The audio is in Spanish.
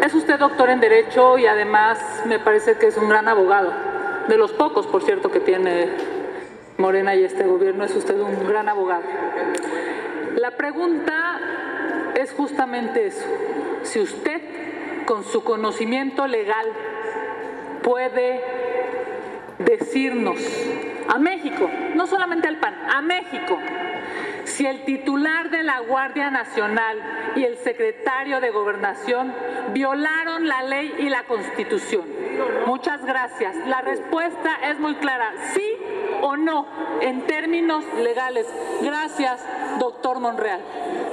Es usted doctor en Derecho y además me parece que es un gran abogado. De los pocos, por cierto, que tiene Morena y este gobierno, es usted un gran abogado. La pregunta es justamente eso. Si usted, con su conocimiento legal, puede decirnos a México, no solamente al PAN, a México, si el titular de la Guardia Nacional y el secretario de Gobernación violaron la ley y la Constitución. Muchas gracias. La respuesta es muy clara, sí o no, en términos legales. Gracias, doctor Monreal.